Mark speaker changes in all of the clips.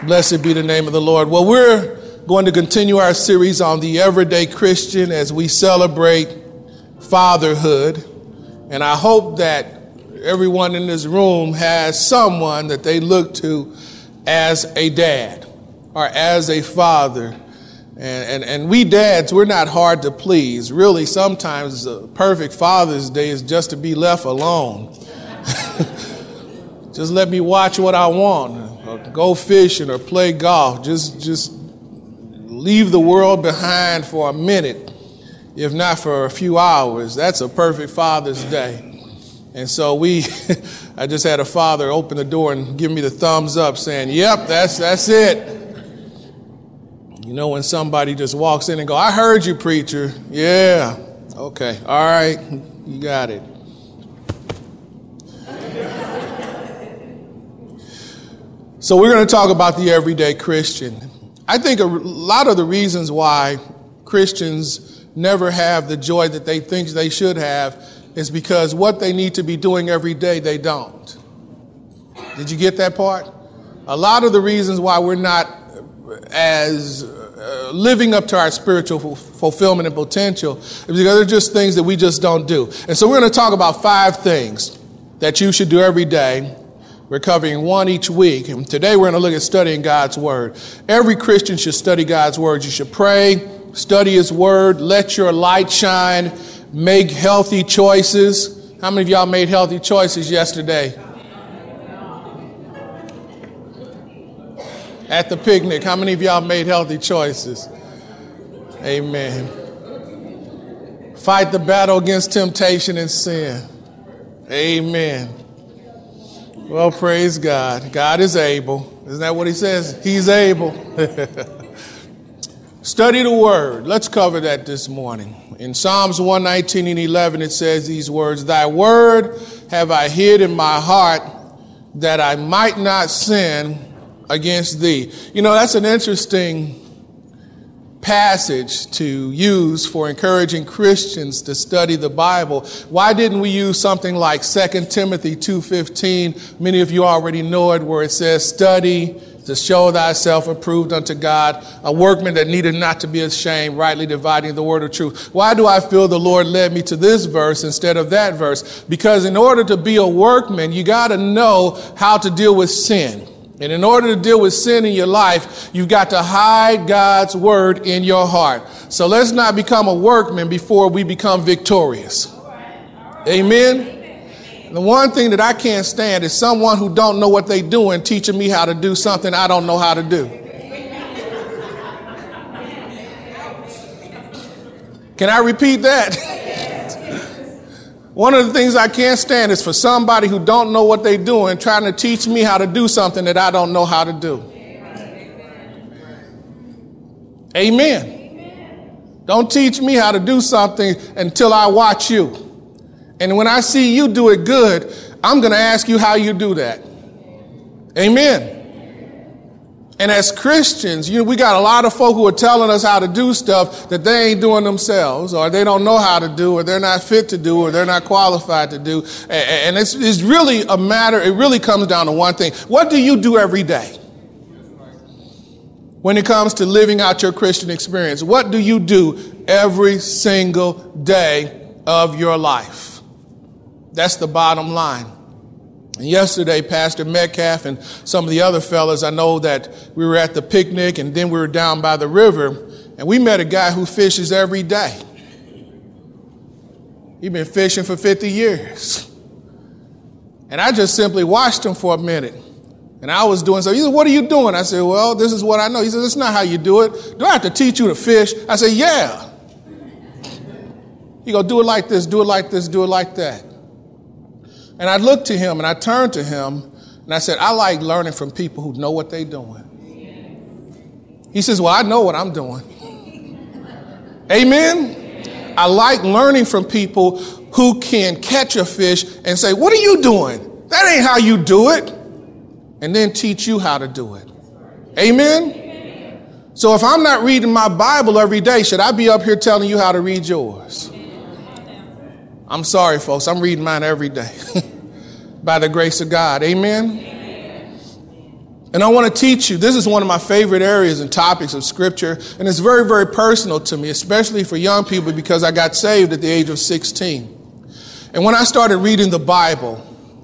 Speaker 1: Blessed be the name of the Lord. Well, we're going to continue our series on the everyday Christian as we celebrate fatherhood. And I hope that everyone in this room has someone that they look to as a dad or as a father. And we dads, we're not hard to please. Really, sometimes the perfect Father's Day is just to be left alone. Just let me watch what I want, or go fishing or play golf. Just leave the world behind for a minute, if not for a few hours. That's a perfect Father's Day. And so I just had a father open the door and give me the thumbs up saying, yep, that's it. You know, when somebody just walks in and go, I heard you, preacher. Yeah. Okay. All right. You got it. So we're going to talk about the everyday Christian. I think a lot of the reasons why Christians never have the joy that they think they should have is because what they need to be doing every day, they don't. Did you get that part? A lot of the reasons why we're not as living up to our spiritual fulfillment and potential is because they're just things that we just don't do. And so we're going to talk about 5 things that you should do every day. We're covering one each week. And today we're going to look at studying God's Word. Every Christian should study God's Word. You should pray, study His Word, let your light shine, make healthy choices. How many of y'all made healthy choices yesterday? At the picnic, how many of y'all made healthy choices? Amen. Fight the battle against temptation and sin. Amen. Well, praise God. God is able. Isn't that what he says? He's able. Study the Word. Let's cover that this morning. In Psalms 119 and 11, it says these words, Thy word have I hid in my heart that I might not sin against thee. You know, that's an interesting passage to use for encouraging Christians to study the Bible. Why didn't we use something like 2 Timothy 2:15? Many of you already know it, where it says, study to show thyself approved unto God, a workman that needed not to be ashamed, rightly dividing the word of truth. Why do I feel the Lord led me to this verse instead of that verse? Because in order to be a workman, you got to know how to deal with sin. And in order to deal with sin in your life, you've got to hide God's word in your heart. So let's not become a workman before we become victorious. Amen. The one thing that I can't stand is someone who don't know what they're doing teaching me how to do something I don't know how to do. Can I repeat that? One of the things I can't stand is for somebody who don't know what they're doing trying to teach me how to do something that I don't know how to do. Amen. Don't teach me how to do something until I watch you. And when I see you do it good, I'm going to ask you how you do that. Amen. And as Christians, we got a lot of folk who are telling us how to do stuff that they ain't doing themselves, or they don't know how to do, or they're not fit to do, or they're not qualified to do. And it's really a matter, it really comes down to one thing. What do you do every day? When it comes to living out your Christian experience, what do you do every single day of your life? That's the bottom line. And yesterday, Pastor Metcalf and some of the other fellas, I know that we were at the picnic and then we were down by the river and we met a guy who fishes every day. He's been fishing for 50 years. And I just simply watched him for a minute. And I was doing so. He said, what are you doing? I said, well, this is what I know. He said, that's not how you do it. Do I have to teach you to fish? I said, yeah. He go, do it like this, do it like this, do it like that. And I looked to him and I turned to him and I said, I like learning from people who know what they're doing. He says, well, I know what I'm doing. Amen. I like learning from people who can catch a fish and say, what are you doing? That ain't how you do it. And then teach you how to do it. Amen. So if I'm not reading my Bible every day, should I be up here telling you how to read yours? I'm sorry, folks. I'm reading mine every day by the grace of God. Amen. And I want to teach you, this is one of my favorite areas and topics of Scripture, and it's very, very personal to me, especially for young people, because I got saved at the age of 16. And when I started reading the Bible,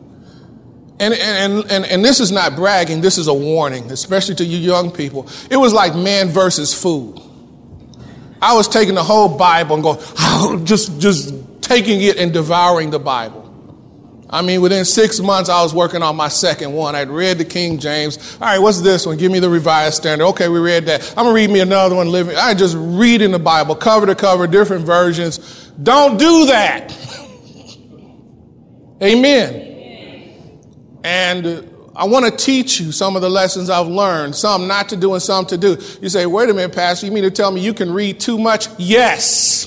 Speaker 1: and this is not bragging, this is a warning, especially to you young people, it was like man versus food. I was taking the whole Bible and going, just taking it and devouring the Bible. I mean, within 6 months, I was working on my second one. I'd read the King James. All right, what's this one? Give me the Revised Standard. Okay, we read that. I'm going to read me another one. I just read in the Bible, cover to cover, different versions. Don't do that. Amen. And I want to teach you some of the lessons I've learned, some not to do and some to do. You say, wait a minute, Pastor, you mean to tell me you can read too much? Yes.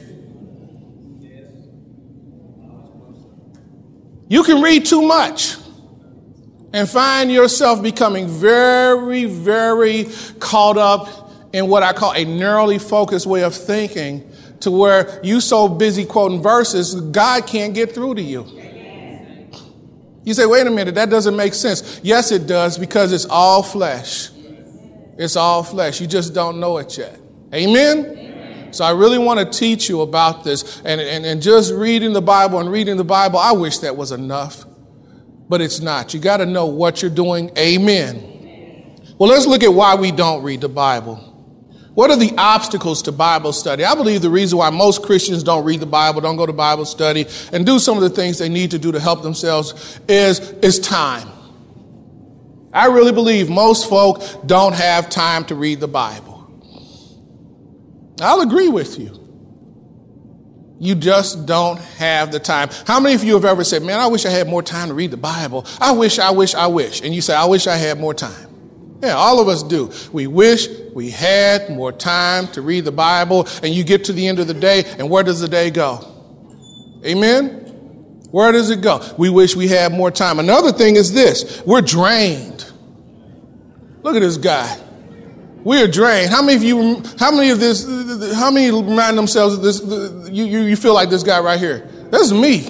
Speaker 1: You can read too much and find yourself becoming very, very caught up in what I call a narrowly focused way of thinking, to where you so busy quoting verses, God can't get through to you. You say, wait a minute, that doesn't make sense. Yes, it does, because it's all flesh. It's all flesh. You just don't know it yet. Amen? So I really want to teach you about this, and just reading the Bible, I wish that was enough, but it's not. You got to know what you're doing. Amen. Well, let's look at why we don't read the Bible. What are the obstacles to Bible study? I believe the reason why most Christians don't read the Bible, don't go to Bible study, and do some of the things they need to do to help themselves is time. I really believe most folk don't have time to read the Bible. I'll agree with you. You just don't have the time. How many of you have ever said, man, I wish I had more time to read the Bible. I wish. And you say, I wish I had more time. Yeah, all of us do. We wish we had more time to read the Bible, and you get to the end of the day, and where does the day go? Amen? Where does it go? We wish we had more time. Another thing is this. We're drained. Look at this guy. We're drained. How many remind themselves of this? You feel like this guy right here? That's me.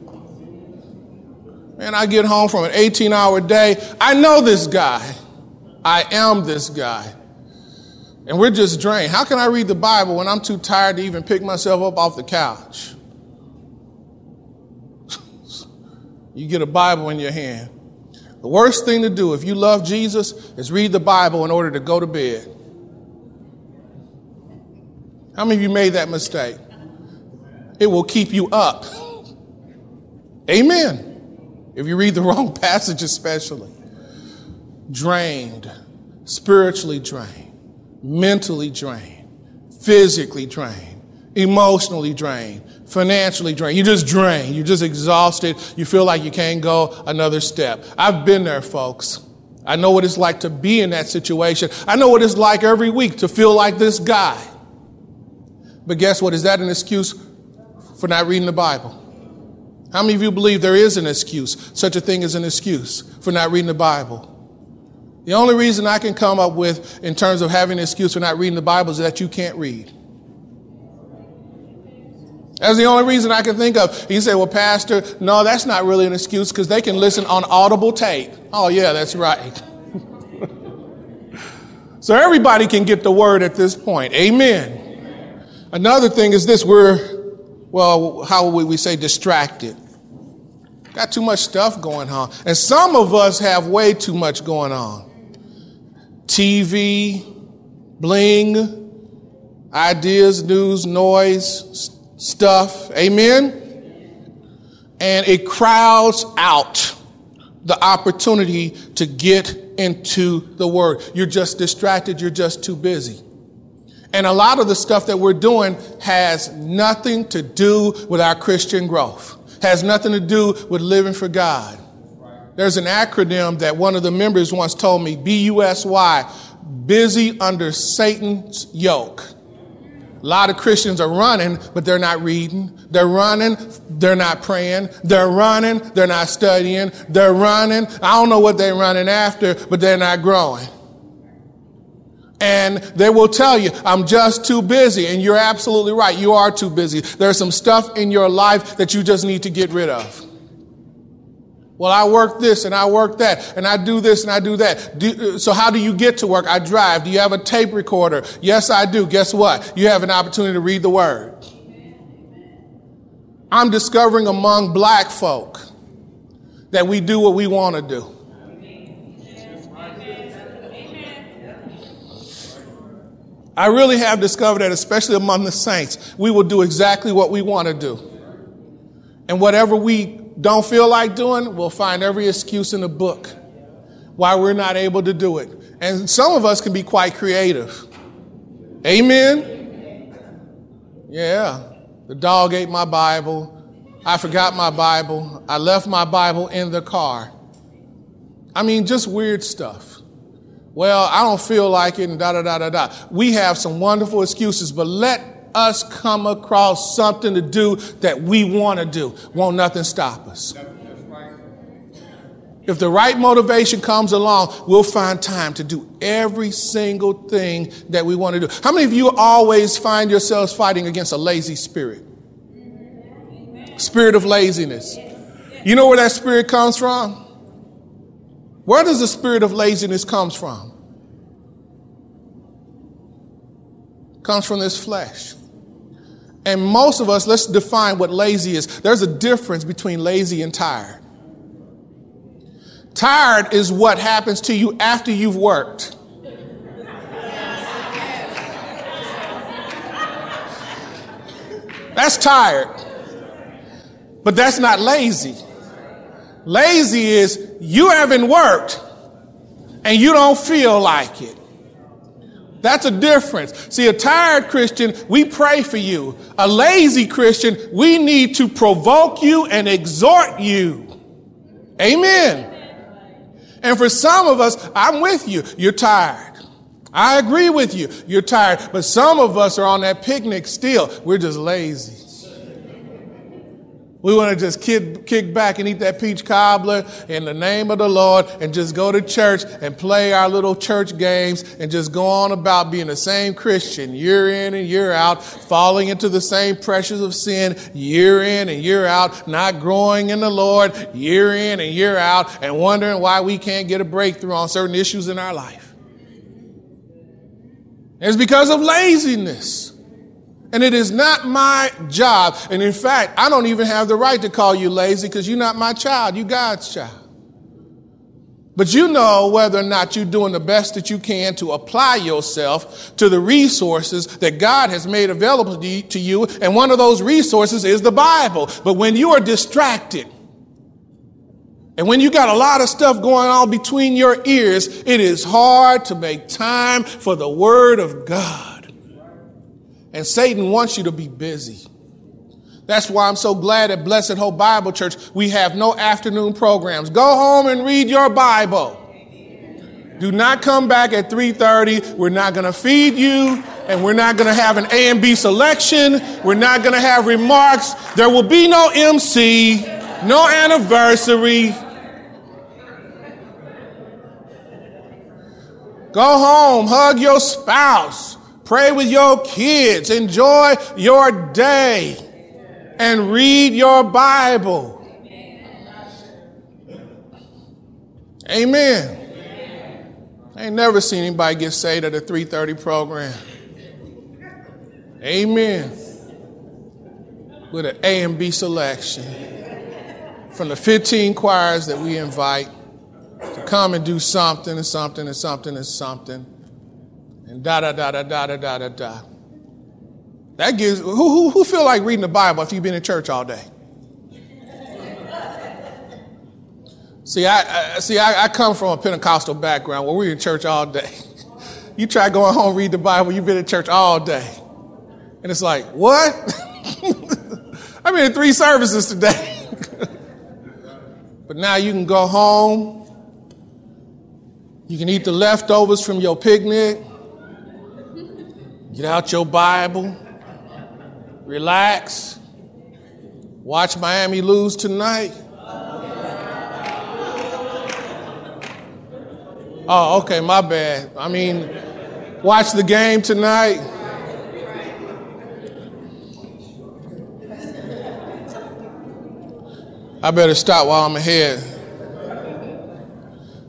Speaker 1: Man, I get home from an 18-hour day. I know this guy. I am this guy. And we're just drained. How can I read the Bible when I'm too tired to even pick myself up off the couch? You get a Bible in your hand. The worst thing to do if you love Jesus is read the Bible in order to go to bed. How many of you made that mistake? It will keep you up. Amen. If you read the wrong passage especially. Drained, spiritually drained, mentally drained, physically drained, emotionally drained, financially drained. You're just drained. You're just exhausted. You feel like you can't go another step. I've been there, folks. I know what it's like to be in that situation. I know what it's like every week to feel like this guy. But guess what? Is that an excuse for not reading the Bible? How many of you believe there is an excuse, such a thing as an excuse for not reading the Bible? The only reason I can come up with in terms of having an excuse for not reading the Bible is that you can't read. That's the only reason I can think of. You say, well, Pastor, no, that's not really an excuse because they can listen on audible tape. Oh, yeah, that's right. So everybody can get the word at this point. Amen. Another thing is this. How would we say distracted? Got too much stuff going on. And some of us have way too much going on. TV, bling, ideas, news, noise, stuff. Amen? And it crowds out the opportunity to get into the Word. You're just distracted. You're just too busy. And a lot of the stuff that we're doing has nothing to do with our Christian growth. Has nothing to do with living for God. There's an acronym that one of the members once told me, BUSY, busy under Satan's yoke. A lot of Christians are running, but they're not reading. They're running, they're not praying. They're running, they're not studying. They're running. I don't know what they're running after, but they're not growing. And they will tell you, I'm just too busy. And you're absolutely right. You are too busy. There's some stuff in your life that you just need to get rid of. Well, I work this and I work that and I do this and I do that. So how do you get to work? I drive. Do you have a tape recorder? Yes, I do. Guess what? You have an opportunity to read the word. I'm discovering among black folk that we do what we want to do. I really have discovered that, especially among the saints, we will do exactly what we want to do. And whatever we don't feel like doing, we'll find every excuse in the book why we're not able to do it. And some of us can be quite creative. Amen? Yeah. The dog ate my Bible. I forgot my Bible. I left my Bible in the car. I mean, just weird stuff. Well, I don't feel like it and da-da-da-da-da. We have some wonderful excuses, but let us come across something to do that we want to do. Won't nothing stop us. If the right motivation comes along, we'll find time to do every single thing that we want to do. How many of you always find yourselves fighting against a lazy spirit? Spirit of laziness. You know where that spirit comes from? Where does the spirit of laziness comes from? Comes from this flesh. And most of us, let's define what lazy is. There's a difference between lazy and tired. Tired is what happens to you after you've worked. That's tired. But that's not lazy. Lazy is you haven't worked and you don't feel like it. That's a difference. See, a tired Christian, we pray for you. A lazy Christian, we need to provoke you and exhort you. Amen. And for some of us, I'm with you. You're tired. I agree with you. You're tired. But some of us are on that picnic still. We're just lazy. We want to just kick back and eat that peach cobbler in the name of the Lord and just go to church and play our little church games and just go on about being the same Christian year in and year out, falling into the same pressures of sin year in and year out, not growing in the Lord year in and year out, and wondering why we can't get a breakthrough on certain issues in our life. It's because of laziness. And it is not my job. And in fact, I don't even have the right to call you lazy because you're not my child. You're God's child. But you know whether or not you're doing the best that you can to apply yourself to the resources that God has made available to you. And one of those resources is the Bible. But when you are distracted and when you got a lot of stuff going on between your ears, it is hard to make time for the Word of God. And Satan wants you to be busy. That's why I'm so glad at Blessed Hope Bible Church we have no afternoon programs. Go home and read your Bible. Do not come back at 3:30. We're not going to feed you, and we're not going to have an A and B selection. We're not going to have remarks. There will be no MC, no anniversary. Go home, hug your spouse. Pray with your kids, enjoy your day, and read your Bible. Amen. I ain't never seen anybody get saved at a 3:30 program. Amen. With an A and B selection from the 15 choirs that we invite to come and do something and something and something and something. And da-da-da-da-da-da-da-da. That gives, who feel like reading the Bible if you've been in church all day? See, I come from a Pentecostal background where we're in church all day. You try going home, read the Bible, you've been in church all day. And it's like, what? I've been in 3 services today. But now you can go home. You can eat the leftovers from your picnic. Get out your Bible, relax, watch Miami lose tonight. Oh, okay, my bad. I mean, watch the game tonight. I better stop while I'm ahead.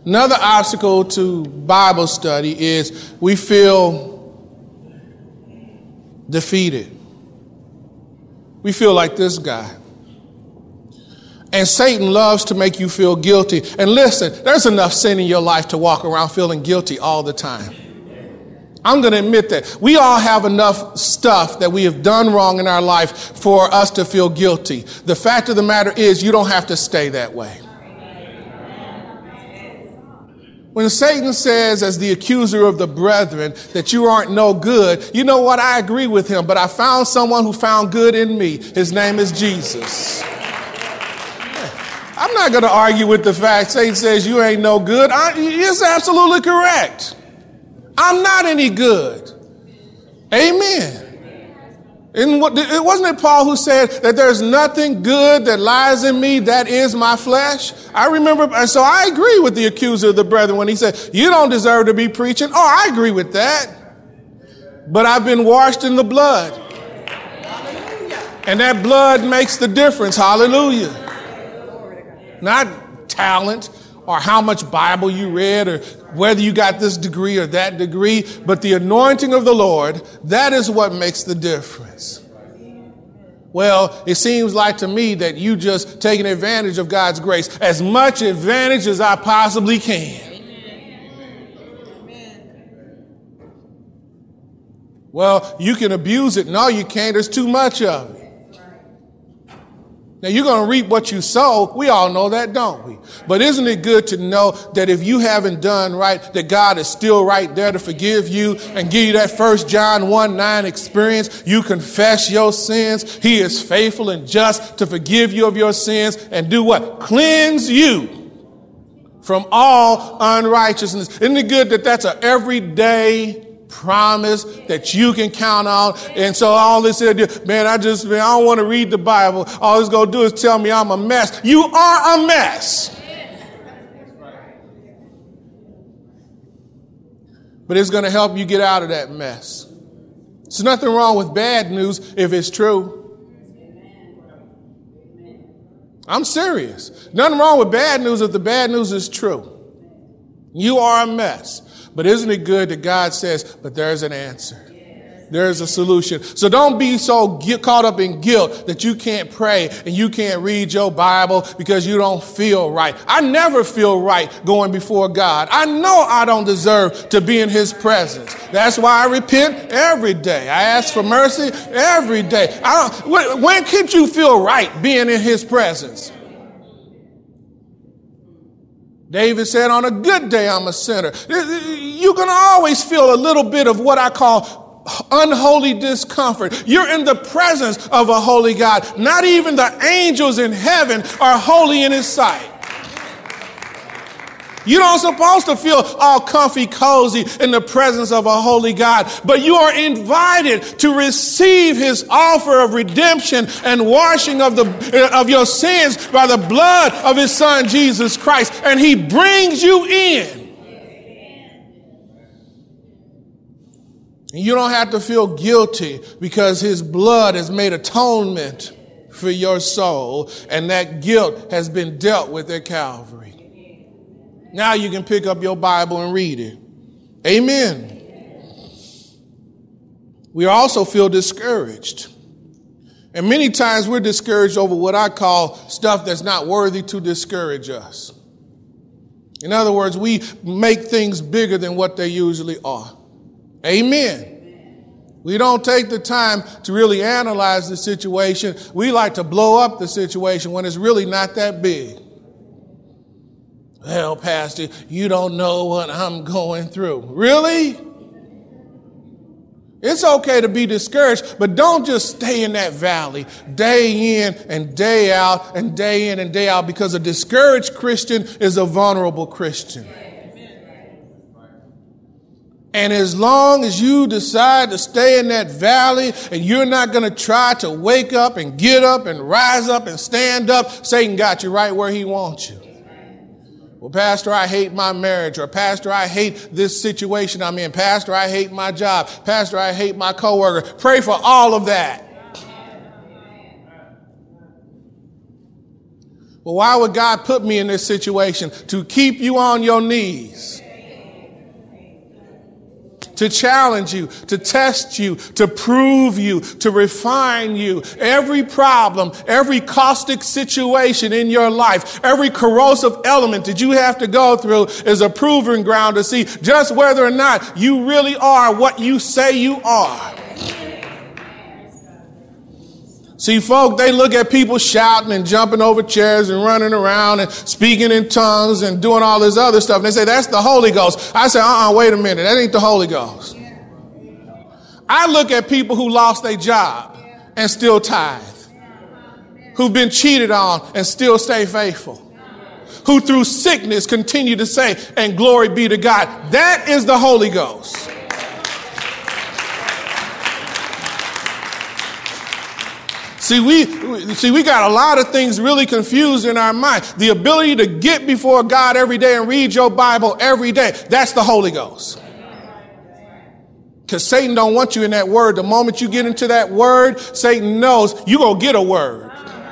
Speaker 1: Another obstacle to Bible study is we feel defeated. We feel like this guy. And Satan loves to make you feel guilty. And listen, there's enough sin in your life to walk around feeling guilty all the time. I'm going to admit that. We all have enough stuff that we have done wrong in our life for us to feel guilty. The fact of the matter is, you don't have to stay that way. When Satan says, as the accuser of the brethren, that you aren't no good, you know what? I agree with him, but I found someone who found good in me. His name is Jesus. I'm not going to argue with the fact Satan says you ain't no good. It's absolutely correct. I'm not any good. Amen. And it wasn't it Paul who said that there's nothing good that lies in me, that is my flesh? I remember, and so I agree with the accuser of the brethren when he said, you don't deserve to be preaching. Oh, I agree with that. But I've been washed in the blood. And that blood makes the difference. Hallelujah. Not talent or how much Bible you read or whether you got this degree or that degree, but the anointing of the Lord, that is what makes the difference. Well, it seems like to me that you just taking advantage of God's grace, as much advantage as I possibly can. Well, you can abuse it. No, you can't. There's too much of it. Now, you're going to reap what you sow. We all know that, don't we? But isn't it good to know that if you haven't done right, that God is still right there to forgive you and give you that 1 John 1:9 experience? You confess your sins. He is faithful and just to forgive you of your sins and do what? Cleanse you from all unrighteousness. Isn't it good that that's an everyday promise that you can count on? And so all this idea, I don't want to read the Bible. All it's going to do is tell me I'm a mess. You are a mess. But it's going to help you get out of that mess. There's nothing wrong with bad news if it's true. I'm serious. Nothing wrong with bad news if the bad news is true. You are a mess. But isn't it good that God says, but there's an answer. There's a solution. So don't be so caught up in guilt that you can't pray and you can't read your Bible because you don't feel right. I never feel right going before God. I know I don't deserve to be in his presence. That's why I repent every day. I ask for mercy every day. When can you feel right being in his presence? David said, on a good day, I'm a sinner. You're going to always feel a little bit of what I call unholy discomfort. You're in the presence of a holy God. Not even the angels in heaven are holy in his sight. You don't supposed to feel all comfy, cozy in the presence of a holy God, but you are invited to receive his offer of redemption and washing of your sins by the blood of his son, Jesus Christ. And he brings you in. And you don't have to feel guilty because his blood has made atonement for your soul, and that guilt has been dealt with at Calvary. Now you can pick up your Bible and read it. Amen. We also feel discouraged. And many times we're discouraged over what I call stuff that's not worthy to discourage us. In other words, we make things bigger than what they usually are. Amen. We don't take the time to really analyze the situation. We like to blow up the situation when it's really not that big. Well, Pastor, you don't know what I'm going through. Really? It's okay to be discouraged, but don't just stay in that valley day in and day out and day in and day out, because a discouraged Christian is a vulnerable Christian. And as long as you decide to stay in that valley and you're not going to try to wake up and get up and rise up and stand up, Satan got you right where he wants you. Well, Pastor, I hate my marriage. Or Pastor, I hate this situation I'm in. Pastor, I hate my job. Pastor, I hate my coworker. Pray for all of that. Well, why would God put me in this situation? To keep you on your knees. To challenge you, to test you, to prove you, to refine you. Every problem, every caustic situation in your life, every corrosive element that you have to go through is a proving ground to see just whether or not you really are what you say you are. See, folk, they look at people shouting and jumping over chairs and running around and speaking in tongues and doing all this other stuff. And they say, that's the Holy Ghost. I say, wait a minute. That ain't the Holy Ghost. I look at people who lost their job and still tithe, who've been cheated on and still stay faithful, who through sickness continue to say, and glory be to God. That is the Holy Ghost. See, we got a lot of things really confused in our mind. The ability to get before God every day and read your Bible every day, that's the Holy Ghost. Because Satan don't want you in that word. The moment you get into that word, Satan knows you're going to get a word.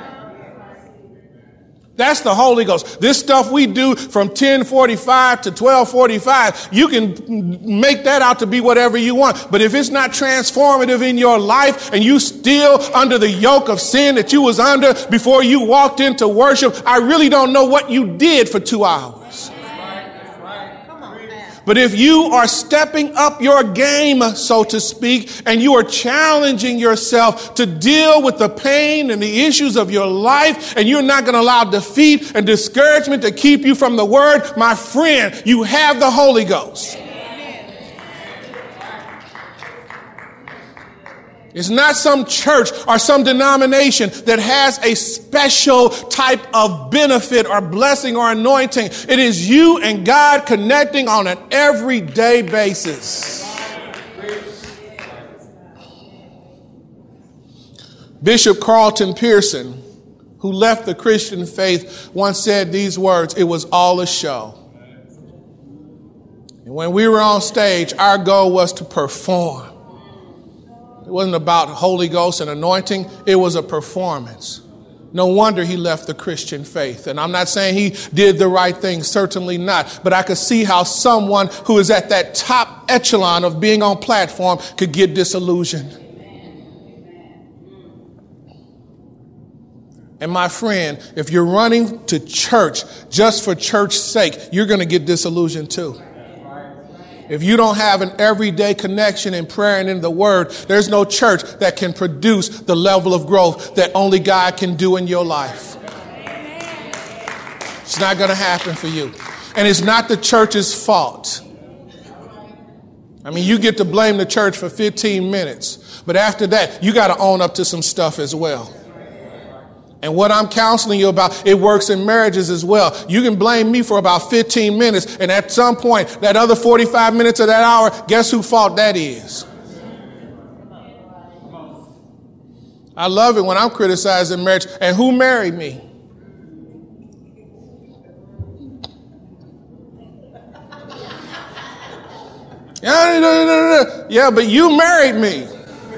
Speaker 1: That's the Holy Ghost. This stuff we do from 10:45 to 12:45, you can make that out to be whatever you want. But if it's not transformative in your life and you still under the yoke of sin that you was under before you walked into worship, I really don't know what you did for 2 hours. But if you are stepping up your game, so to speak, and you are challenging yourself to deal with the pain and the issues of your life, and you're not going to allow defeat and discouragement to keep you from the word, my friend, you have the Holy Ghost. It's not some church or some denomination that has a special type of benefit or blessing or anointing. It is you and God connecting on an everyday basis. Bishop Carlton Pearson, who left the Christian faith, once said these words, "It was all a show." And when we were on stage, our goal was to perform. It wasn't about Holy Ghost and anointing. It was a performance. No wonder he left the Christian faith. And I'm not saying he did the right thing, certainly not. But I could see how someone who is at that top echelon of being on platform could get disillusioned. And my friend, if you're running to church just for church's sake, you're going to get disillusioned too. If you don't have an everyday connection in prayer and in the word, there's no church that can produce the level of growth that only God can do in your life. It's not going to happen for you. And it's not the church's fault. I mean, you get to blame the church for 15 minutes, but after that, you got to own up to some stuff as well. And what I'm counseling you about, it works in marriages as well. You can blame me for about 15 minutes, and at some point, that other 45 minutes of that hour, guess whose fault that is? I love it when I'm criticizing marriage. And who married me? Yeah, but you married me.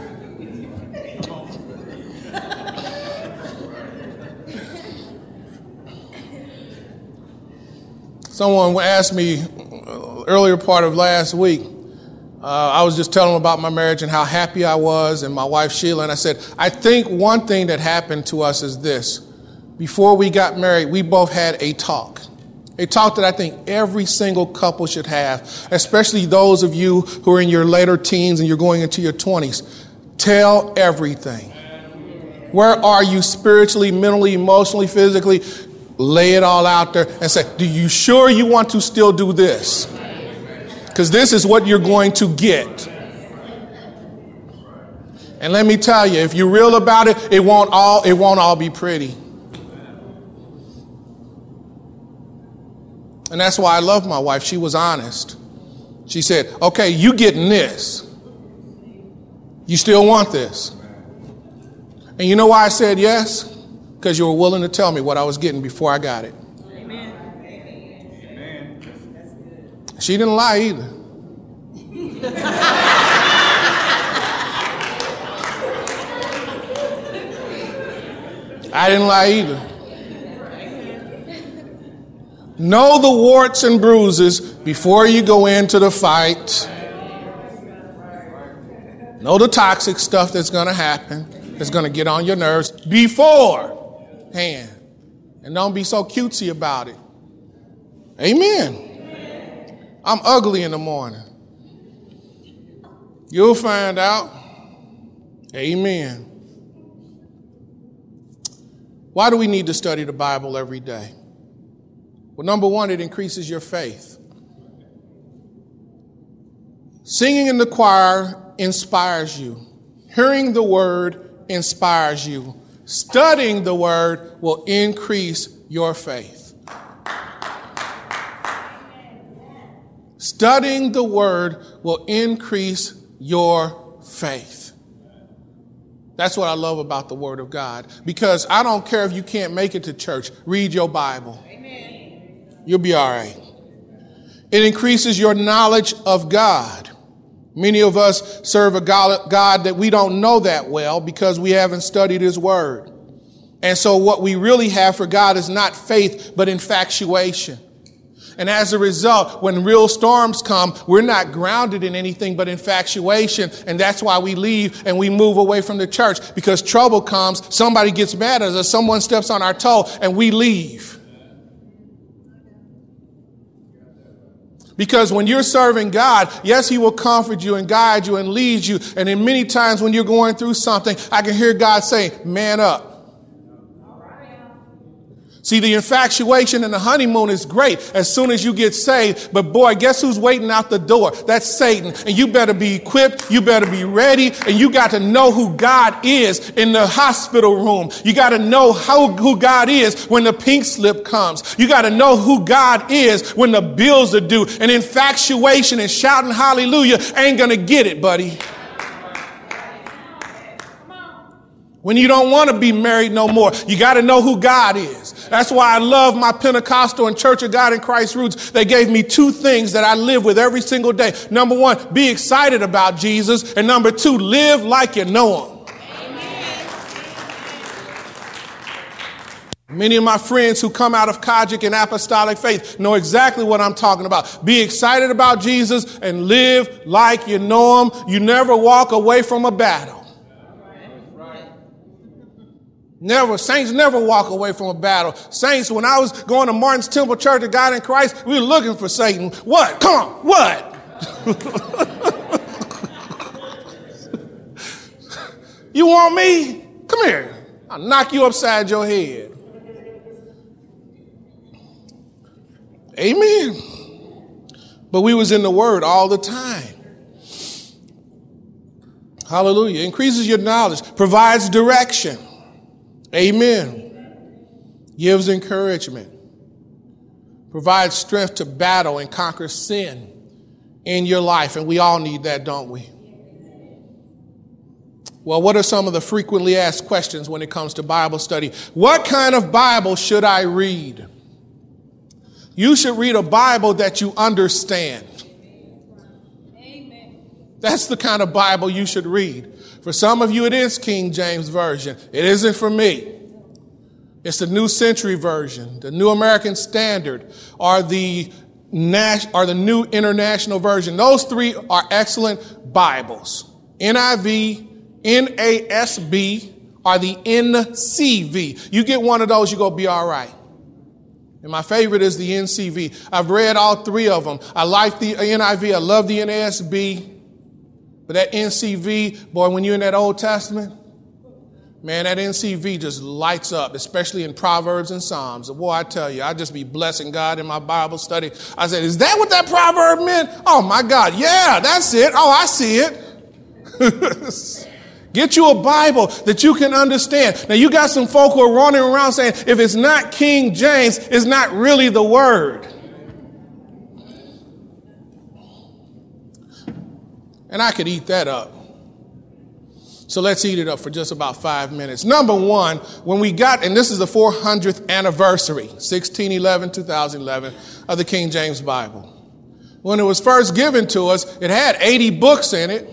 Speaker 1: Someone asked me earlier part of last week, I was just telling them about my marriage and how happy I was and my wife Sheila. And I said, I think one thing that happened to us is this. Before we got married, we both had a talk. A talk that I think every single couple should have, especially those of you who are in your later teens and you're going into your 20s. Tell everything. Where are you spiritually, mentally, emotionally, physically? Lay it all out there and say, do you sure you want to still do this? Because this is what you're going to get. And let me tell you, if you're real about it, it won't all be pretty. And that's why I love my wife. She was honest. She said, okay, you getting this. You still want this. And you know why I said yes? Because you were willing to tell me what I was getting before I got it. Amen. She didn't lie either. I didn't lie either. Know the warts and bruises before you go into the fight. Know the toxic stuff that's going to happen, that's going to get on your nerves beforehand. And don't be so cutesy about it. Amen. I'm ugly in the morning. You'll find out. Amen. Why do we need to study the Bible every day? Well, number one, it increases your faith. Singing in the choir inspires you. Hearing the word inspires you. Studying the word will increase your faith. Studying the word will increase your faith. That's what I love about the word of God. Because I don't care if you can't make it to church. Read your Bible. You'll be all right. It increases your knowledge of God. Many of us serve a God that we don't know that well because we haven't studied his word. And so what we really have for God is not faith, but infatuation. And as a result, when real storms come, we're not grounded in anything but infatuation. And that's why we leave and we move away from the church, because trouble comes, somebody gets mad at us, someone steps on our toe, and we leave. Because when you're serving God, yes, he will comfort you and guide you and lead you. And in many times when you're going through something, I can hear God say, man up. See, the infatuation and the honeymoon is great as soon as you get saved. But boy, guess who's waiting out the door? That's Satan. And you better be equipped. You better be ready. And you got to know who God is in the hospital room. You got to know who God is when the pink slip comes. You got to know who God is when the bills are due. And infatuation and shouting hallelujah ain't going to get it, buddy. When you don't want to be married no more, you got to know who God is. That's why I love my Pentecostal and Church of God in Christ roots. They gave me two things that I live with every single day. Number one, be excited about Jesus. And number two, live like you know him. Many of my friends who come out of Kojic and apostolic faith know exactly what I'm talking about. Be excited about Jesus and live like you know him. You never walk away from a battle. Saints never walk away from a battle. Saints, when I was going to Martin's Temple Church of God in Christ, we were looking for Satan. What? Come on. What? You want me? Come here. I'll knock you upside your head. Amen. But we was in the word all the time. Hallelujah. Increases your knowledge, provides direction. Amen. Gives encouragement. Provides strength to battle and conquer sin in your life. And we all need that, don't we? Well, what are some of the frequently asked questions when it comes to Bible study? What kind of Bible should I read? You should read a Bible that you understand. Amen. That's the kind of Bible you should read. For some of you, it is King James Version. It isn't for me. It's the New Century Version, the New American Standard, or the New International Version. Those three are excellent Bibles. NIV, NASB, or the NCV. You get one of those, you're going to be all right. And my favorite is the NCV. I've read all three of them. I like the NIV. I love the NASB. But that NCV, boy, when you're in that Old Testament, man, that NCV just lights up, especially in Proverbs and Psalms. Boy, I tell you, I just be blessing God in my Bible study. I said, is that what that proverb meant? Oh, my God. Yeah, that's it. Oh, I see it. Get you a Bible that you can understand. Now, you got some folk who are running around saying, if it's not King James, it's not really the word. And I could eat that up. So let's eat it up for just about 5 minutes. Number one, when we got, and this is the 400th anniversary, 2011, of the King James Bible. When it was first given to us, it had 80 books in it.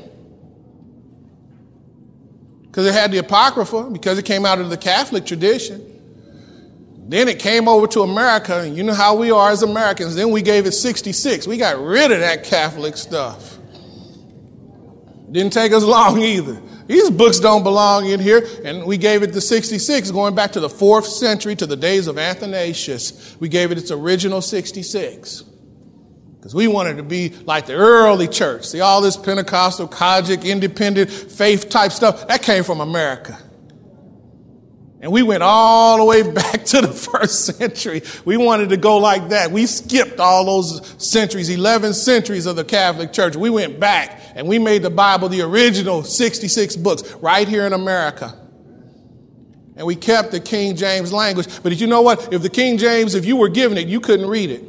Speaker 1: Because it had the Apocrypha, because it came out of the Catholic tradition. Then it came over to America, and you know how we are as Americans. Then we gave it 66. We got rid of that Catholic stuff. Didn't take us long either. These books don't belong in here. And we gave it the 66, going back to the 4th century, to the days of Athanasius. We gave it its original 66. Because we wanted to be like the early church. See, all this Pentecostal, Kojic, independent, faith type stuff, that came from America. And we went all the way back to the 1st century. We wanted to go like that. We skipped all those centuries, 11 centuries of the Catholic Church. We went back and we made the Bible the original 66 books right here in America. And we kept the King James language. But did you know what? If the King James, if you were given it, you couldn't read it.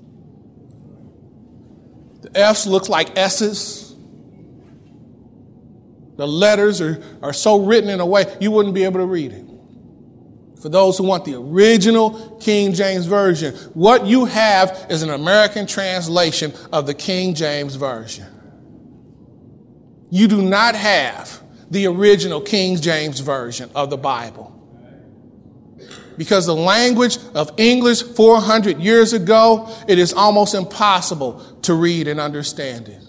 Speaker 1: The F's look like S's. The letters are so written in a way you wouldn't be able to read it. For those who want the original King James Version, what you have is an American translation of the King James Version. You do not have the original King James Version of the Bible. Because the language of English 400 years ago, it is almost impossible to read and understand it.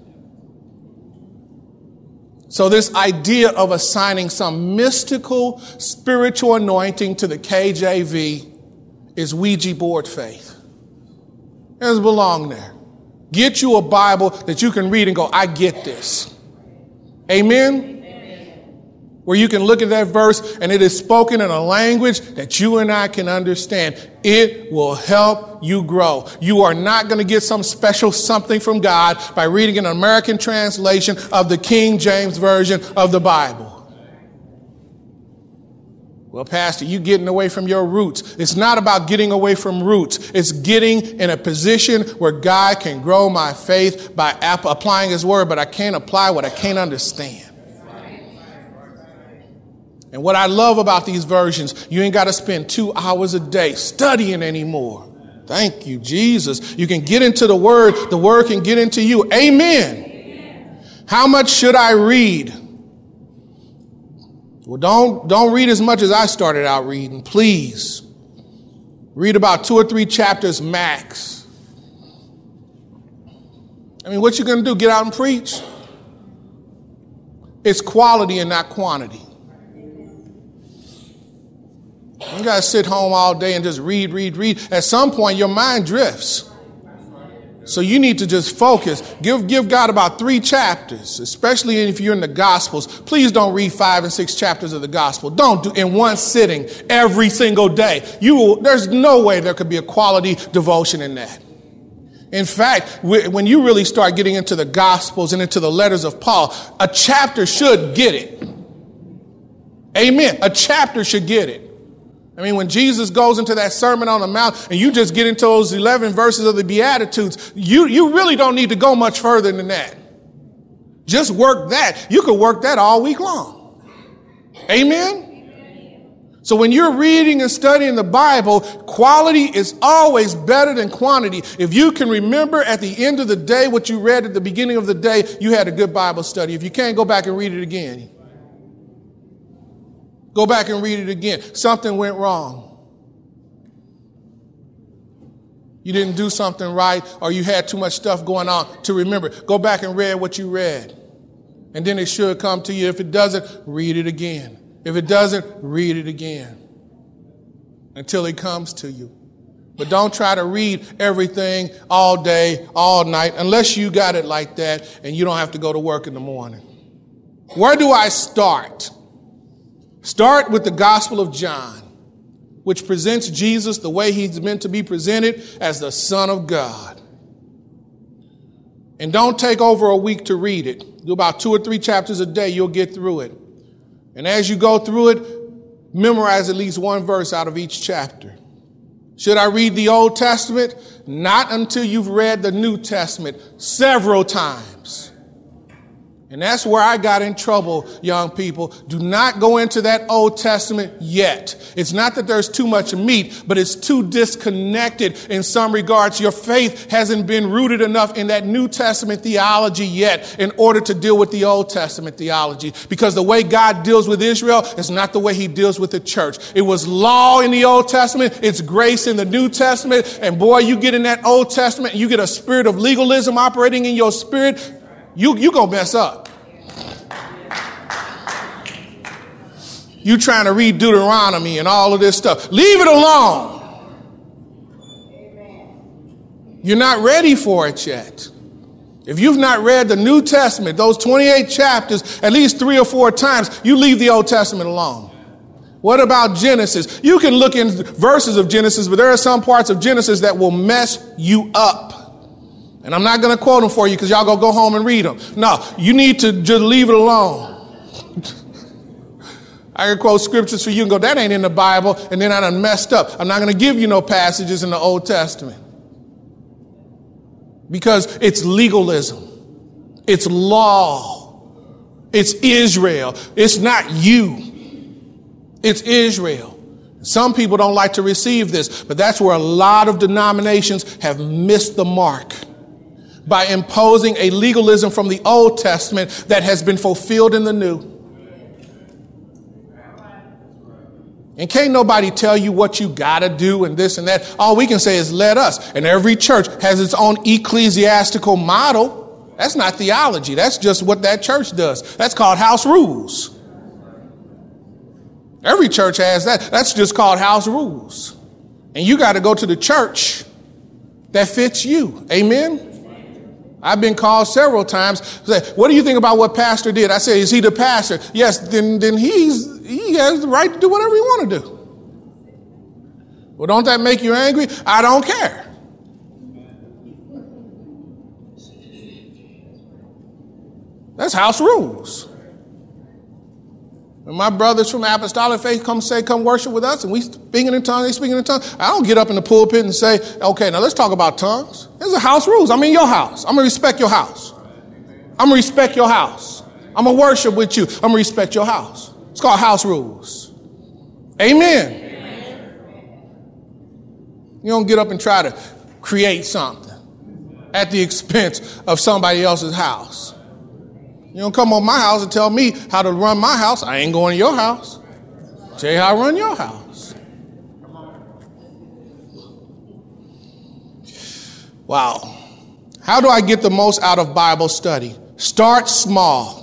Speaker 1: So this idea of assigning some mystical spiritual anointing to the KJV is Ouija board faith. It doesn't belong there. Get you a Bible that you can read and go, I get this. Amen? Where you can look at that verse and it is spoken in a language that you and I can understand. It will help you grow. You are not going to get some special something from God by reading an American translation of the King James Version of the Bible. Well, Pastor, you getting away from your roots. It's not about getting away from roots. It's getting in a position where God can grow my faith by applying his word, but I can't apply what I can't understand. And what I love about these versions, you ain't got to spend 2 hours a day studying anymore. Thank you, Jesus. You can get into the word can get into you. Amen. How much should I read? Well, don't read as much as I started out reading, please. Read about 2 or 3 chapters max. I mean, what you going to do? Get out and preach? It's quality and not quantity. You got to sit home all day and just read. At some point, your mind drifts. So you need to just focus. Give God about 3 chapters, especially if you're in the Gospels. Please don't read 5 and 6 chapters of the Gospel. Don't do in one sitting every single day. There's no way there could be a quality devotion in that. In fact, when you really start getting into the Gospels and into the letters of Paul, a chapter should get it. Amen. A chapter should get it. I mean, when Jesus goes into that Sermon on the Mount and you just get into those 11 verses of the Beatitudes, you really don't need to go much further than that. Just work that. You could work that all week long. Amen? So when you're reading and studying the Bible, quality is always better than quantity. If you can remember at the end of the day what you read at the beginning of the day, you had a good Bible study. If you can't, go back and read it again. Go back and read it again. Something went wrong. You didn't do something right, or you had too much stuff going on to remember. Go back and read what you read. And then it should come to you. If it doesn't, read it again. If it doesn't, read it again. Until it comes to you. But don't try to read everything all day, all night, unless you got it like that and you don't have to go to work in the morning. Where do I start? Start with the Gospel of John, which presents Jesus the way he's meant to be presented, as the Son of God. And don't take over a week to read it. Do about 2 or 3 chapters a day. You'll get through it. And as you go through it, memorize at least 1 verse out of each chapter. Should I read the Old Testament? Not until you've read the New Testament several times. And that's where I got in trouble, young people. Do not go into that Old Testament yet. It's not that there's too much meat, but it's too disconnected in some regards. Your faith hasn't been rooted enough in that New Testament theology yet in order to deal with the Old Testament theology. Because the way God deals with Israel is not the way he deals with the church. It was law in the Old Testament. It's grace in the New Testament. And boy, you get in that Old Testament and you get a spirit of legalism operating in your spirit, you gonna mess up. You trying to read Deuteronomy and all of this stuff. Leave it alone. You're not ready for it yet. If you've not read the New Testament, those 28 chapters, at least 3 or 4 times, you leave the Old Testament alone. What about Genesis? You can look in verses of Genesis, but there are some parts of Genesis that will mess you up. And I'm not going to quote them for you because y'all go home and read them. No, you need to just leave it alone. I can quote scriptures for you and go, that ain't in the Bible, and then I done messed up. I'm not going to give you no passages in the Old Testament. Because it's legalism. It's law. It's Israel. It's not you. It's Israel. Some people don't like to receive this, but that's where a lot of denominations have missed the mark by imposing a legalism from the Old Testament that has been fulfilled in the New. And can't nobody tell you what you got to do and this and that. All we can say is let us. And every church has its own ecclesiastical model. That's not theology. That's just what that church does. That's called house rules. Every church has that. That's just called house rules. And you got to go to the church that fits you. Amen? I've been called several times. Say, what do you think about what pastor did? I say, is he the pastor? Yes, then he has the right to do whatever he want to do. Well, don't that make you angry? I don't care. That's house rules. When my brothers from Apostolic Faith come worship with us, and we speaking in tongues, they speaking in tongues, I don't get up in the pulpit and say, okay, now let's talk about tongues. There's a house rules. I'm in your house. I'm going to respect your house. I'm going to respect your house. I'm going to worship with you. I'm going to respect your house. It's called house rules. Amen. You don't get up and try to create something at the expense of somebody else's house. You don't come on my house and tell me how to run my house. I ain't going to your house. Tell you how to run your house. Wow. How do I get the most out of Bible study? Start small.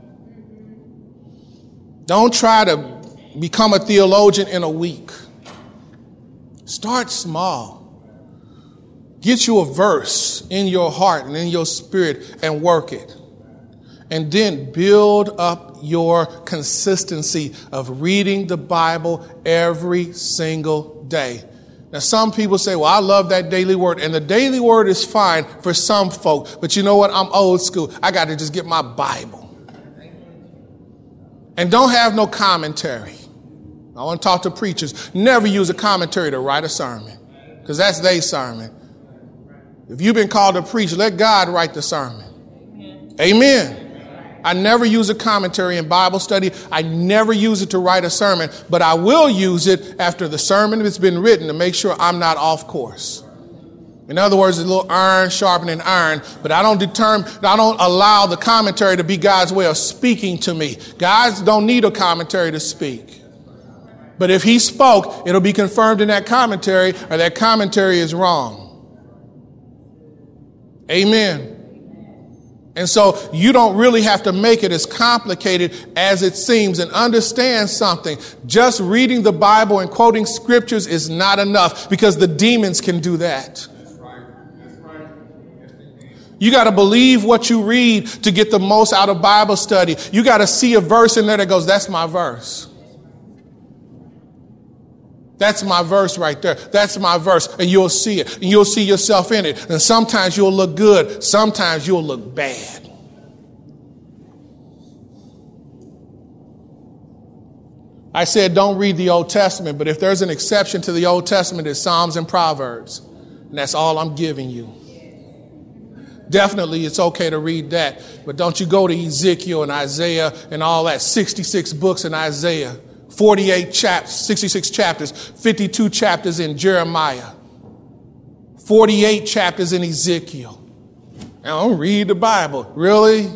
Speaker 1: Don't try to become a theologian in a week. Start small. Get you a verse in your heart and in your spirit and work it. And then build up your consistency of reading the Bible every single day. Now, some people say, well, I love that daily word. And the daily word is fine for some folk. But you know what? I'm old school. I got to just get my Bible. And don't have no commentary. I want to talk to preachers. Never use a commentary to write a sermon. Because that's their sermon. If you've been called to preach, let God write the sermon. Amen. I never use a commentary in Bible study. I never use it to write a sermon, but I will use it after the sermon has been written to make sure I'm not off course. In other words, a little iron sharpening iron, but I don't allow the commentary to be God's way of speaking to me. Guys don't need a commentary to speak. But if he spoke, it'll be confirmed in that commentary, or that commentary is wrong. Amen. And so you don't really have to make it as complicated as it seems. And understand something. Just reading the Bible and quoting scriptures is not enough, because the demons can do that. You got to believe what you read to get the most out of Bible study. You got to see a verse in there that goes, that's my verse. That's my verse right there. That's my verse. And you'll see it. And you'll see yourself in it. And sometimes you'll look good. Sometimes you'll look bad. I said don't read the Old Testament, but if there's an exception to the Old Testament, it's Psalms and Proverbs. And that's all I'm giving you. Definitely, it's okay to read that. But don't you go to Ezekiel and Isaiah and all that. 66 books in Isaiah, 66 chapters, 52 chapters in Jeremiah, 48 chapters in Ezekiel. Now, don't read the Bible. Really?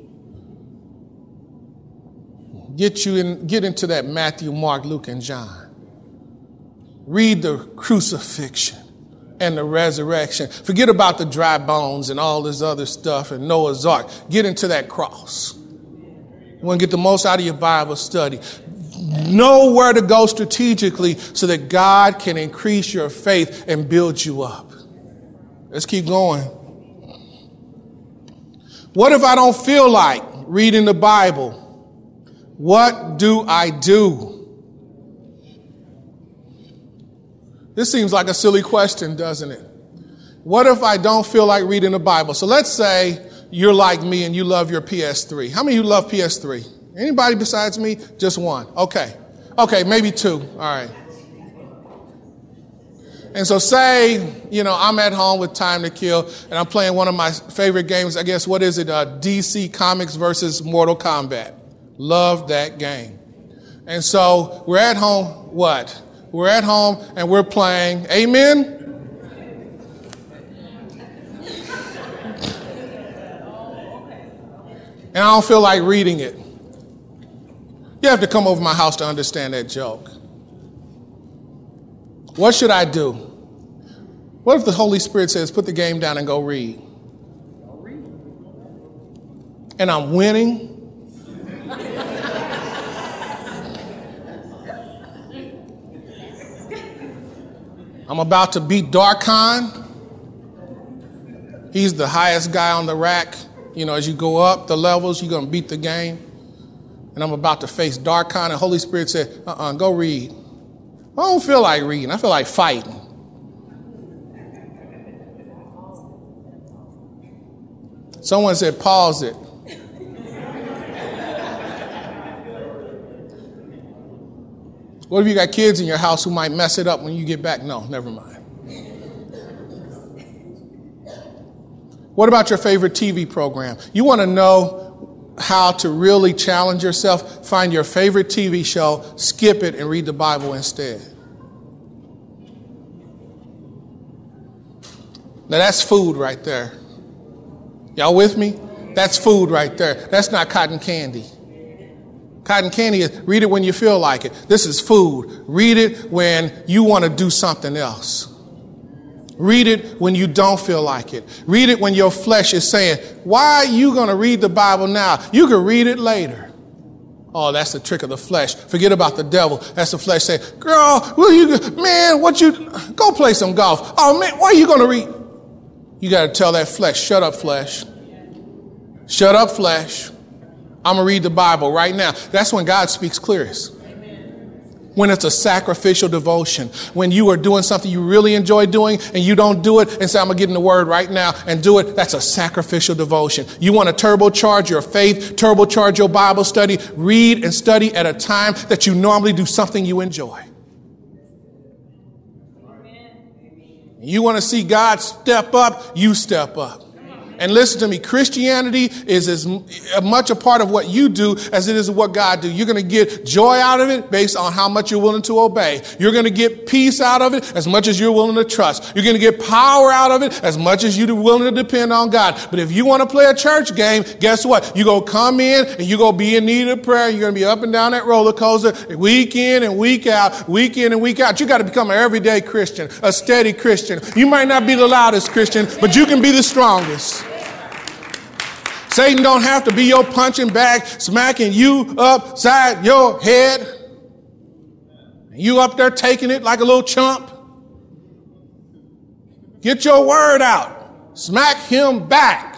Speaker 1: Get into that Matthew, Mark, Luke, and John. Read the crucifixion and the resurrection. Forget about the dry bones and all this other stuff and Noah's Ark. Get into that cross. You want to get the most out of your Bible study. Know where to go strategically so that God can increase your faith and build you up. Let's keep going. What if I don't feel like reading the Bible? What do I do? This seems like a silly question, doesn't it? What if I don't feel like reading the Bible? So let's say you're like me and you love your PS3. How many of you love PS3? Anybody besides me? Just one. Okay, maybe two. All right. And so say, I'm at home with Time to Kill and I'm playing one of my favorite games. I guess, what is it? DC Comics versus Mortal Kombat. Love that game. And so we're at home. What? We're at home and we're playing. Amen? And I don't feel like reading it. You have to come over my house to understand that joke. What should I do? What if the Holy Spirit says, put the game down and go read? And I'm winning? I'm about to beat Darkon. He's the highest guy on the rack. As you go up the levels, you're going to beat the game. And I'm about to face Darkon. And Holy Spirit said, go read. I don't feel like reading. I feel like fighting. Someone said, pause it. What if you got kids in your house who might mess it up when you get back? No, never mind. What about your favorite TV program? You want to know how to really challenge yourself? Find your favorite TV show, skip it, and read the Bible instead. Now that's food right there. Y'all with me? That's food right there. That's not cotton candy. Cotton candy is read it when you feel like it. This is food. Read it when you want to do something else. Read it when you don't feel like it. Read it when your flesh is saying, why are you going to read the Bible now? You can read it later. Oh, that's the trick of the flesh. Forget about the devil. That's the flesh saying, girl, go play some golf. Oh man, why are you going to read? You got to tell that flesh, shut up, flesh. Shut up, flesh. I'm going to read the Bible right now. That's when God speaks clearest. When it's a sacrificial devotion. When you are doing something you really enjoy doing and you don't do it and say, I'm going to get in the word right now and do it. That's a sacrificial devotion. You want to turbocharge your faith, turbocharge your Bible study, read and study at a time that you normally do something you enjoy. You want to see God step up, you step up. And listen to me, Christianity is as much a part of what you do as it is what God do. You're going to get joy out of it based on how much you're willing to obey. You're going to get peace out of it as much as you're willing to trust. You're going to get power out of it as much as you're willing to depend on God. But if you want to play a church game, guess what? You're going to come in and you're going to be in need of prayer. You're going to be up and down that roller coaster week in and week out, week in and week out. You got to become an everyday Christian, a steady Christian. You might not be the loudest Christian, but you can be the strongest. Satan don't have to be your punching bag, smacking you upside your head. You up there taking it like a little chump. Get your word out. Smack him back.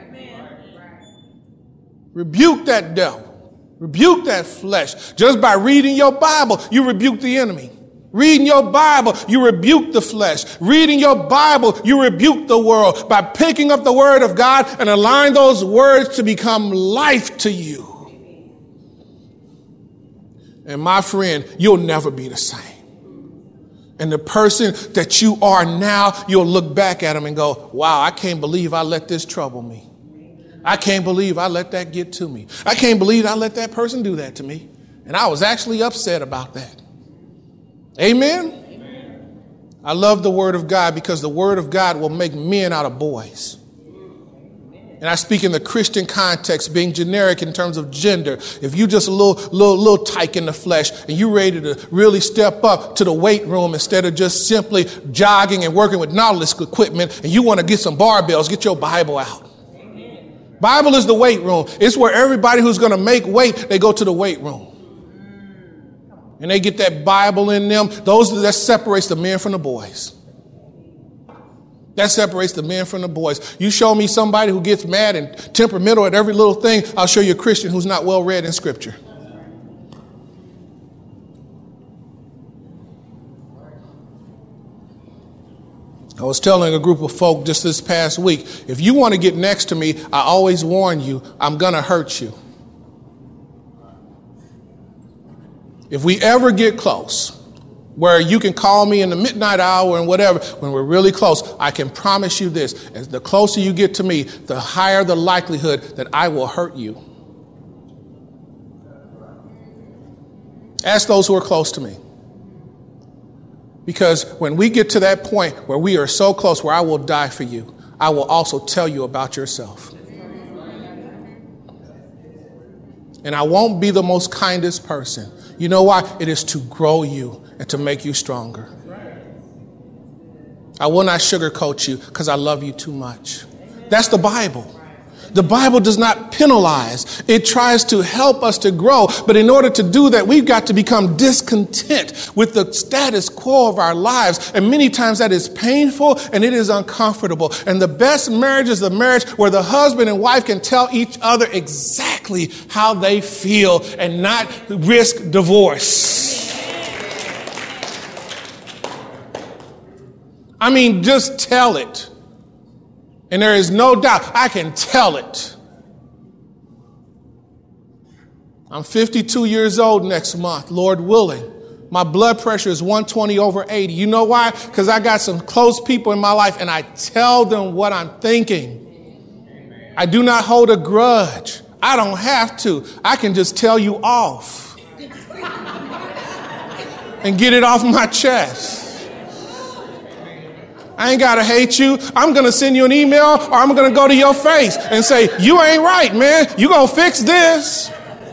Speaker 1: Rebuke that devil. Rebuke that flesh. Just by reading your Bible, you rebuke the enemy. Reading your Bible, you rebuke the flesh. Reading your Bible, you rebuke the world by picking up the word of God and allowing those words to become life to you. And my friend, you'll never be the same. And the person that you are now, you'll look back at them and go, wow, I can't believe I let this trouble me. I can't believe I let that get to me. I can't believe I let that person do that to me. And I was actually upset about that. Amen? Amen. I love the word of God because the word of God will make men out of boys. And I speak in the Christian context, being generic in terms of gender. If you just a little tyke in the flesh and you ready to really step up to the weight room instead of just simply jogging and working with Nautilus equipment and you want to get some barbells, get your Bible out. Amen. Bible is the weight room. It's where everybody who's going to make weight, they go to the weight room. And they get that Bible in them. That separates the men from the boys. That separates the men from the boys. You show me somebody who gets mad and temperamental at every little thing, I'll show you a Christian who's not well read in Scripture. I was telling a group of folk just this past week, if you want to get next to me, I always warn you, I'm going to hurt you. If we ever get close, where you can call me in the midnight hour and whatever, when we're really close, I can promise you this. As the closer you get to me, the higher the likelihood that I will hurt you. Ask those who are close to me. Because when we get to that point where we are so close where I will die for you, I will also tell you about yourself. And I won't be the most kindest person. You know why? It is to grow you and to make you stronger. I will not sugarcoat you because I love you too much. That's the Bible. The Bible does not penalize. It tries to help us to grow. But in order to do that, we've got to become discontent with the status quo of our lives. And many times that is painful and it is uncomfortable. And the best marriage is the marriage where the husband and wife can tell each other exactly how they feel and not risk divorce. I mean, just tell it. And there is no doubt I can tell it. I'm 52 years old next month, Lord willing. My blood pressure is 120/80. You know why? Because I got some close people in my life and I tell them what I'm thinking. I do not hold a grudge. I don't have to. I can just tell you off and get it off my chest. I ain't got to hate you. I'm going to send you an email or I'm going to go to your face and say, you ain't right, man. You going to fix this.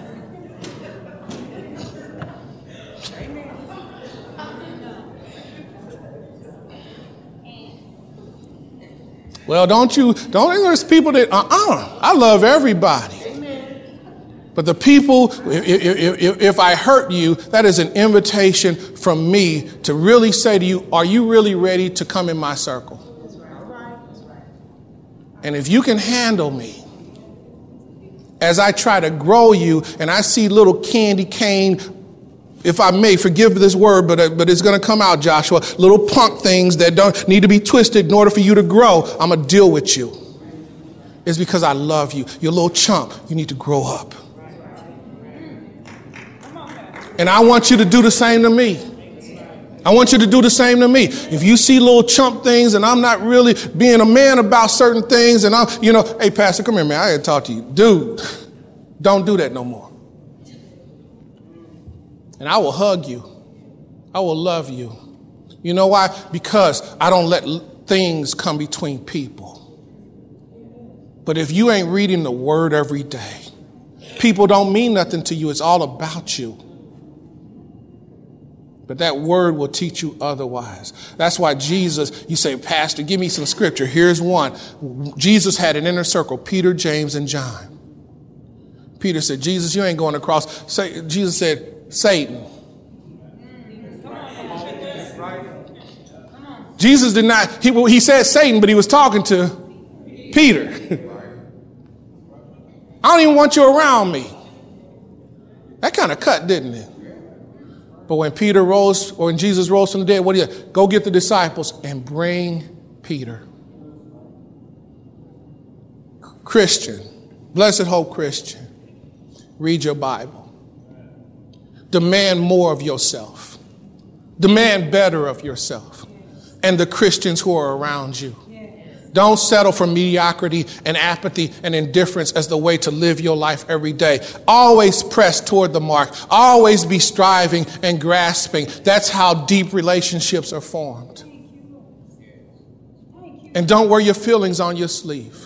Speaker 1: Well, there's people that, I love everybody. But the people, if I hurt you, that is an invitation from me to really say to you, are you really ready to come in my circle? And if you can handle me as I try to grow you and I see little candy cane, if I may, forgive this word, but it's going to come out, Joshua, little punk things that don't need to be twisted in order for you to grow, I'm going to deal with you. It's because I love you. You're a little chump. You need to grow up. And I want you to do the same to me. I want you to do the same to me. If you see little chump things and I'm not really being a man about certain things and hey, Pastor, come here, man. I got to talk to you. Dude, don't do that no more. And I will hug you. I will love you. You know why? Because I don't let things come between people. But if you ain't reading the word every day, people don't mean nothing to you. It's all about you. But that word will teach you otherwise. That's why Jesus, you say, Pastor, give me some scripture. Here's one. Jesus had an inner circle, Peter, James, and John. Peter said, Jesus, you ain't going across. Jesus said, Satan. Jesus did not, he said Satan, but he was talking to Peter. I don't even want you around me. That kind of cut, didn't it? But when when Jesus rose from the dead, what do you do? Go get the disciples and bring Peter. Christian, blessed hope Christian, read your Bible. Demand more of yourself. Demand better of yourself and the Christians who are around you. Don't settle for mediocrity and apathy and indifference as the way to live your life every day. Always press toward the mark. Always be striving and grasping. That's how deep relationships are formed. And don't wear your feelings on your sleeve.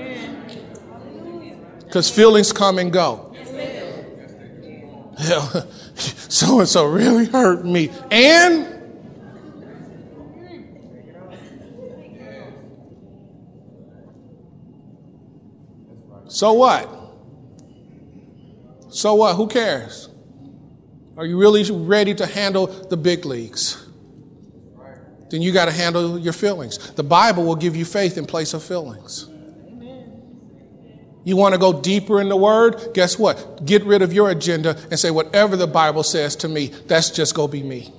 Speaker 1: Because feelings come and go. So-and-so really hurt me. And so what? So what? Who cares? Are you really ready to handle the big leagues? Then you got to handle your feelings. The Bible will give you faith in place of feelings. You want to go deeper in the word? Guess what? Get rid of your agenda and say, whatever the Bible says to me, that's just going to be me.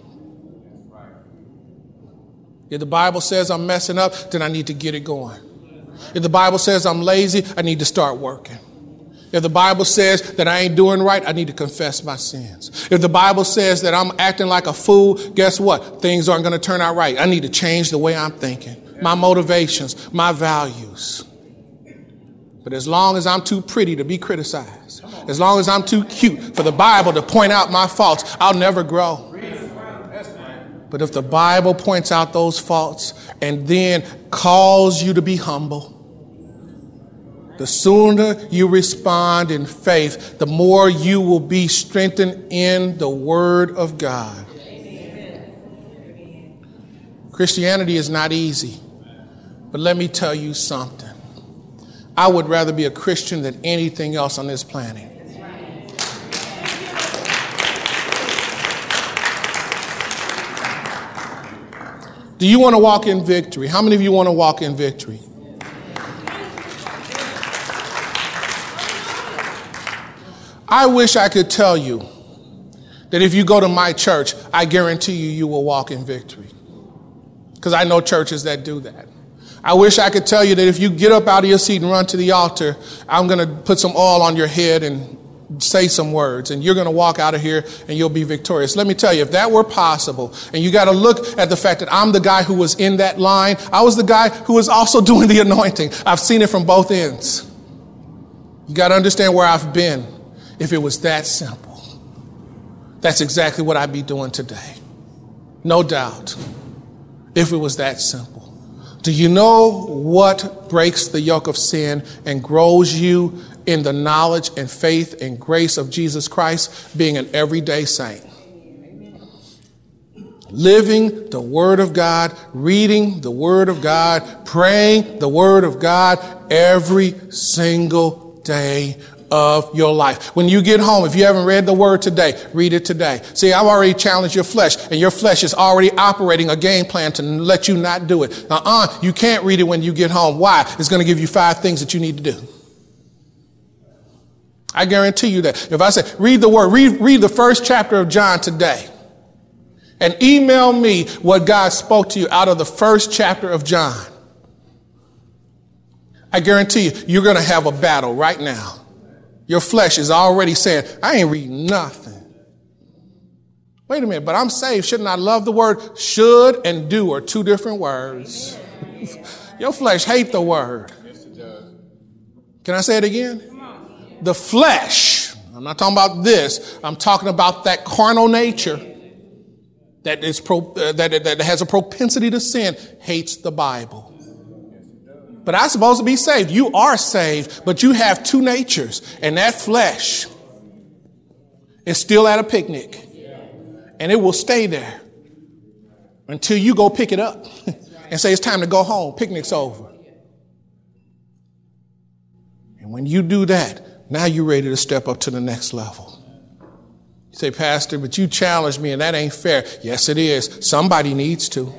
Speaker 1: If the Bible says I'm messing up, then I need to get it going. If the Bible says I'm lazy, I need to start working. If the Bible says that I ain't doing right, I need to confess my sins. If the Bible says that I'm acting like a fool, guess what? Things aren't going to turn out right. I need to change the way I'm thinking, my motivations, my values. But as long as I'm too pretty to be criticized, as long as I'm too cute for the Bible to point out my faults, I'll never grow. But if the Bible points out those faults and then calls you to be humble, the sooner you respond in faith, the more you will be strengthened in the Word of God. Christianity is not easy, but let me tell you something. I would rather be a Christian than anything else on this planet. Do you want to walk in victory? How many of you want to walk in victory? I wish I could tell you that if you go to my church, I guarantee you will walk in victory. Because I know churches that do that. I wish I could tell you that if you get up out of your seat and run to the altar, I'm going to put some oil on your head and say some words, and you're going to walk out of here and you'll be victorious. Let me tell you, if that were possible, and you got to look at the fact that I'm the guy who was in that line, I was the guy who was also doing the anointing. I've seen it from both ends. You got to understand where I've been. If it was that simple, that's exactly what I'd be doing today. No doubt. If it was that simple. Do you know what breaks the yoke of sin and grows you in the knowledge and faith and grace of Jesus Christ? Being an everyday saint. Living the Word of God, reading the Word of God, praying the Word of God every single day of your life. When you get home, if you haven't read the Word today, read it today. See, I've already challenged your flesh, and your flesh is already operating a game plan to let you not do it. You can't read it when you get home. Why? It's going to give you 5 things that you need to do. I guarantee you that. If I say, read the Word, read the first chapter of John today, and email me what God spoke to you out of the first chapter of John, I guarantee you, you're going to have a battle right now. Your flesh is already saying, I ain't reading nothing. Wait a minute, but I'm saved. Shouldn't I love the word? Should and do are 2 different words. Your flesh hate the word. Can I say it again? The flesh, I'm not talking about this. I'm talking about that carnal nature that has a propensity to sin, hates the Bible. But I'm supposed to be saved. You are saved, but you have 2 natures. And that flesh is still at a picnic. And it will stay there until you go pick it up and say, it's time to go home. Picnic's over. And when you do that, now you're ready to step up to the next level. You say, Pastor, but you challenged me and that ain't fair. Yes, it is. Somebody needs to.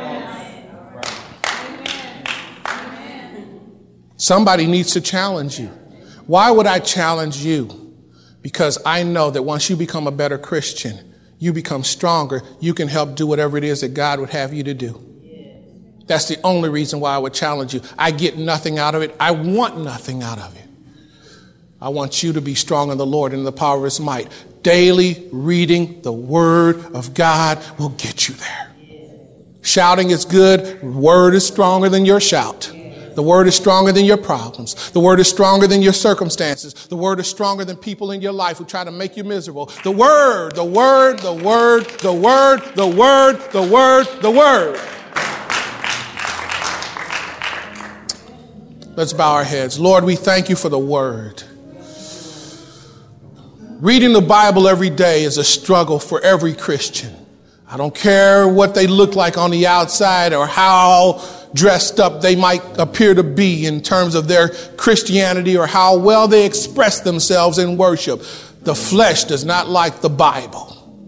Speaker 1: Somebody needs to challenge you. Why would I challenge you? Because I know that once you become a better Christian, you become stronger. You can help do whatever it is that God would have you to do. That's the only reason why I would challenge you. I get nothing out of it. I want nothing out of it. I want you to be strong in the Lord and in the power of his might. daily reading the Word of God will get you there. Shouting is good. The Word is stronger than your shout. The Word is stronger than your problems. The Word is stronger than your circumstances. The Word is stronger than people in your life who try to make you miserable. The Word, the Word, the Word, the Word, the Word, the Word, the Word. Let's bow our heads. Lord, we thank you for the Word. Reading the Bible every day is a struggle for every Christian. I don't care what they look like on the outside or how dressed up they might appear to be in terms of their Christianity or how well they express themselves in worship. The flesh does not like the Bible.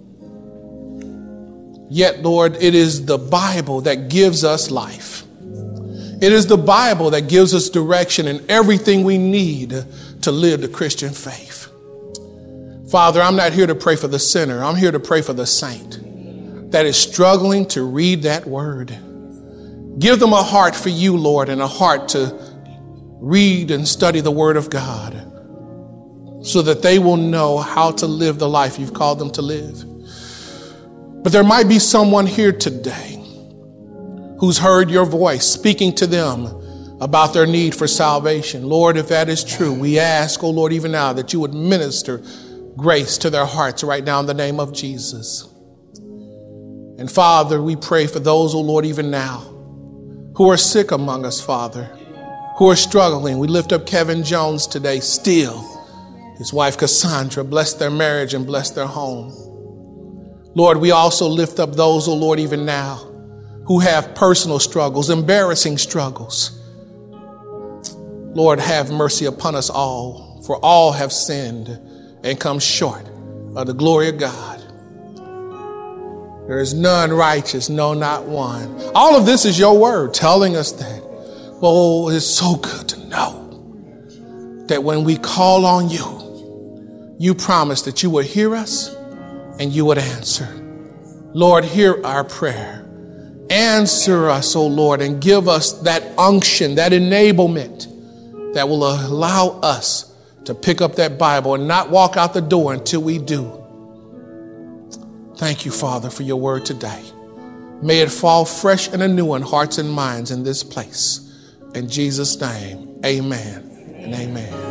Speaker 1: Yet, Lord, it is the Bible that gives us life. It is the Bible that gives us direction and everything we need to live the Christian faith. Father, I'm not here to pray for the sinner. I'm here to pray for the saint that is struggling to read that word. Give them a heart for you, Lord, and a heart to read and study the Word of God so that they will know how to live the life you've called them to live. But there might be someone here today who's heard your voice speaking to them about their need for salvation. Lord, if that is true, we ask, oh Lord, even now that you would minister grace to their hearts right now in the name of Jesus. And Father, we pray for those, oh Lord, even now who are sick among us, Father, who are struggling. We lift up Kevin Jones today, still. His wife, Cassandra, bless their marriage and bless their home. Lord, we also lift up those, oh Lord, even now who have personal struggles, embarrassing struggles. Lord, have mercy upon us all, for all have sinned and come short of the glory of God. There is none righteous, no, not one. All of this is your word telling us that. Oh, it's so good to know that when we call on you, you promise that you would hear us and you would answer. Lord, hear our prayer. Answer us, oh Lord, and give us that unction, that enablement that will allow us to pick up that Bible and not walk out the door until we do. Thank you, Father, for your word today. May it fall fresh and anew in hearts and minds in this place. In Jesus' name, amen and amen.